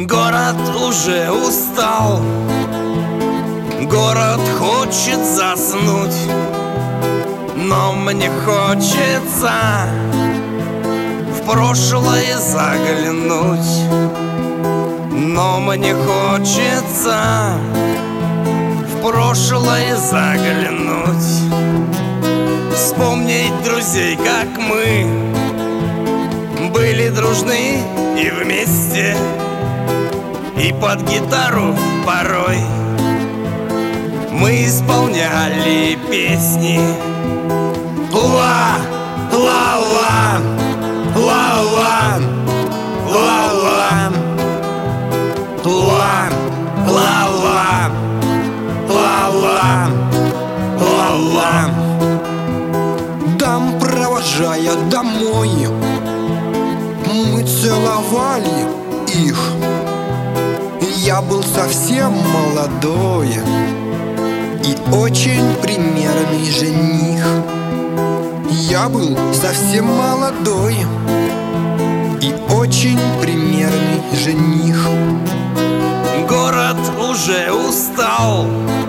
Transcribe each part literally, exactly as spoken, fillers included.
Город уже устал, город хочет заснуть, но мне хочется в прошлое заглянуть. Но мне хочется в прошлое заглянуть, вспомнить друзей, как мы были дружны и вместе, и под гитару порой мы исполняли песни. Ла, ла, ла, ла, ла, ла, ла, ла, ла, ла, ла, ла, ла, ла. Дам, провожая домой, мы целовали их. Я был совсем молодой и очень примерный жених. Я был совсем молодой и очень примерный жених. Город уже устал,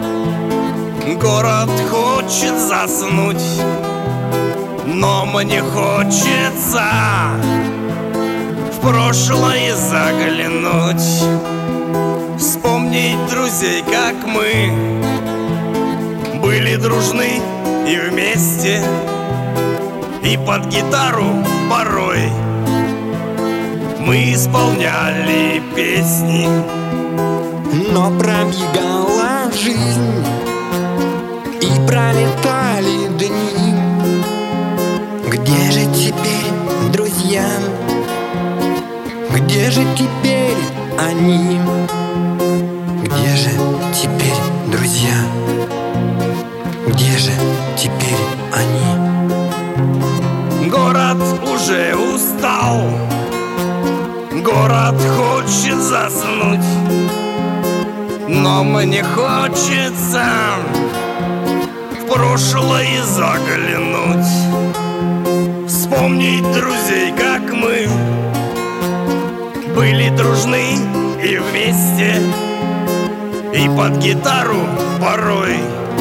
город хочет заснуть, но мне хочется в прошлое заглянуть, вспомнить друзей, как мы были дружны и вместе, и под гитару порой мы исполняли песни. Но пробегала жизнь и пролетали дни. Где же теперь друзья? Где же теперь они? Где же теперь друзья? Где же теперь они? Город уже устал, город хочет заснуть, но мне хочется в прошлое заглянуть, вспомнить друзей, как мы были дружны и вместе, и под гитару порой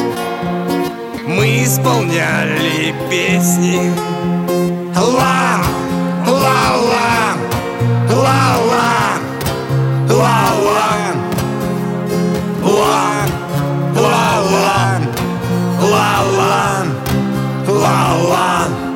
мы исполняли песни. Ла, ла, ла, ла, ла, ла, ла, ла, ла, ла, ла, ла, ла, ла.